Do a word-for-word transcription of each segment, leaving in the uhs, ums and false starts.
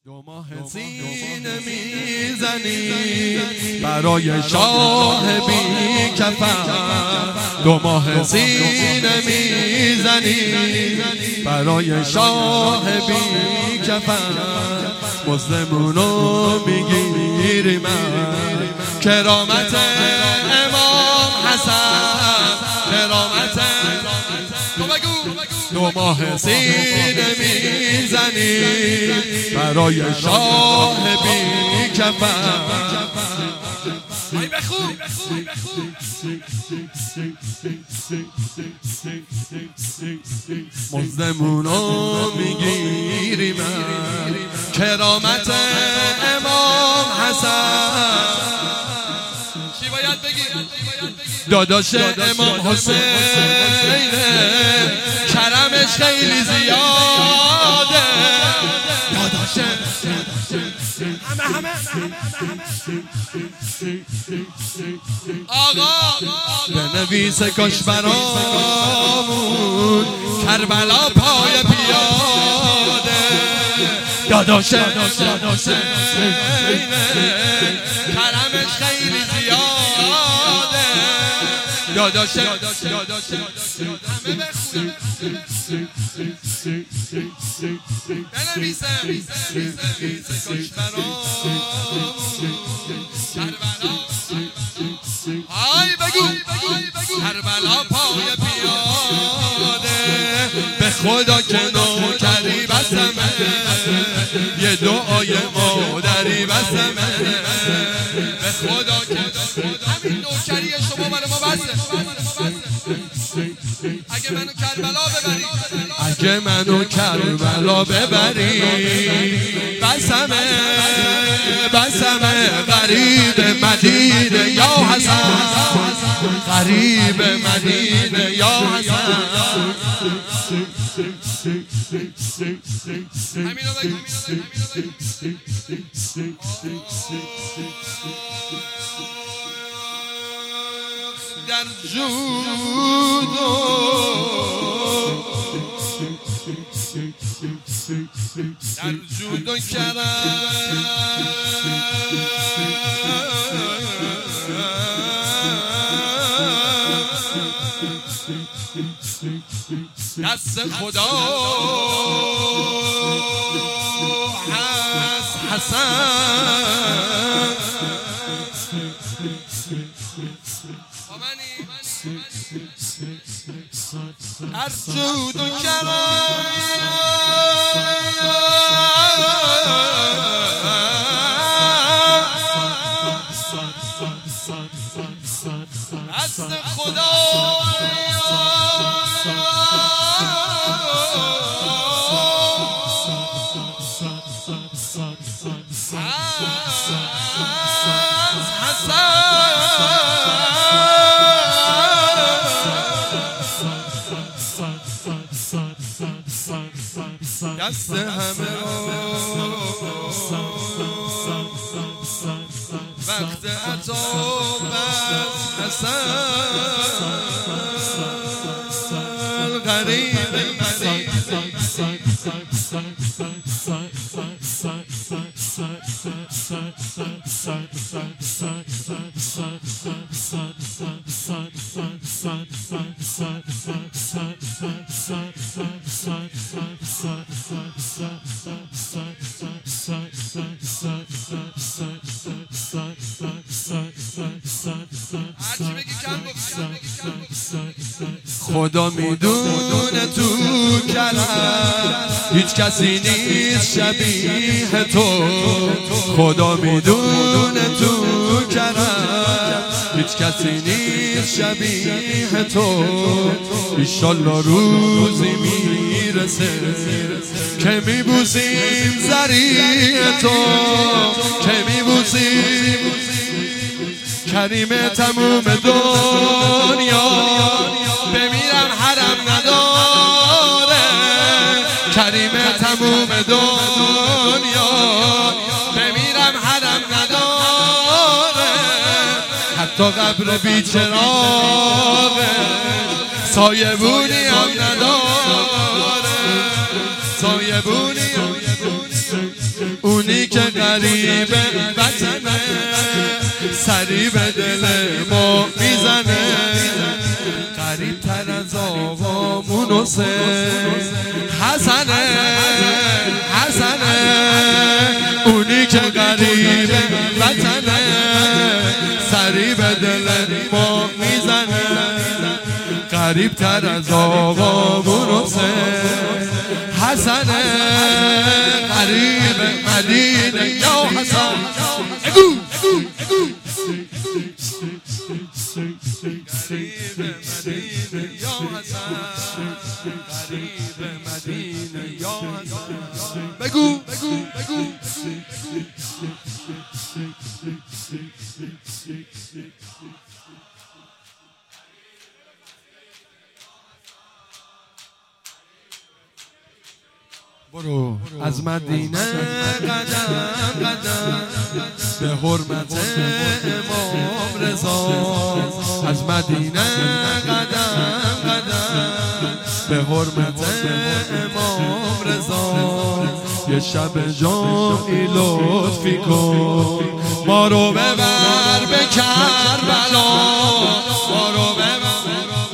دو ماه سینه میزنی برای شاه بی کفن، دو ماه سینه میزنی برای شاه بی کفن، مزدمونو میگیری من کرامت امام حسن، کرامت دو ماه سینه میزنی برای شاه بی کفن. ای بخون مزدمونو میگیری من کرامت امام حسن. چی باید بگی؟ داداش امام حسین کرمش خیلی زیاده، داداش همه همه آقا بنویس کاش برامون کربلا پای پیاده، داداش داداش کرمش خیلی زیاده، داداش داداش همه بخونه بنویسه کاش برامون کربلا، آی بگو کربلا پای پیاده، به خدا که نوکری بسمه یه دعای مادری بسمه، به خدا که همین نوکری شما برای ما بسه. اگه منو کربلا ببری، اگه منو کربلا ببری بسمه بسمه غریب مدینه یا حسن، غریب مدینه یا حسن. همینو بگی در جودو در جودو کرم دست خدا هست حسن، در جود و کرم دست خدا دست همه وقت عطابت حسن، غریب خدا میدونه تو کرم هیچ کسی نیست شبیه تو، خدا میدونه تو کرم هیچ کسی نیست شبیه تو، ایشالله روزی میرسه که میبوسیم زریع تو، که میبوسیم کریم تموم دنیا، بمیرم حرم نداره کریم تموم دنیا، بمیرم حرم نداره، حتی قبر بیچراغه سایه بونی هم نداره، سایه بونی هم اونی که غریب وطنه سری به دل ما میزنه غریب تر از آقامون حسین حسنه حسنه اونی که غریب وطنه سری به دل ما میزنه غریب تر از آقامون حسین حسنه غریب مدینه یا حسن اگو غریب مدینه یا حسن غریب مدینه یا حسن بگو بگو بگو برو از مدینه قدم قدم به حرمت امام رضا از مدینه قدم قدم به حرمت امام رضا یه شب جمعی لطفی کن ما رو ببر به کربلا ما رو ببر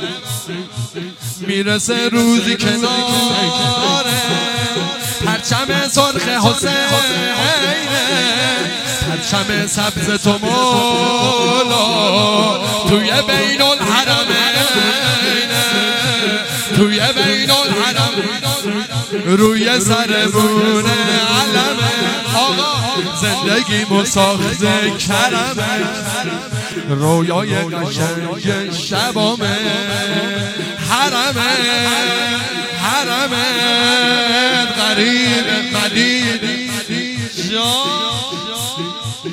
میرسه روزی کناره پرچم سرخ حسینه پرچم سبز تو مولا توی بین الحرمینه توی بین الحرم روی سرمونه علمه آقا زندگی مساخت کرمه رویای قشنگ شبامه حرمه حرمه غریب مدینه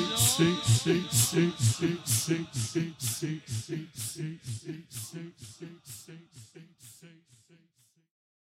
جان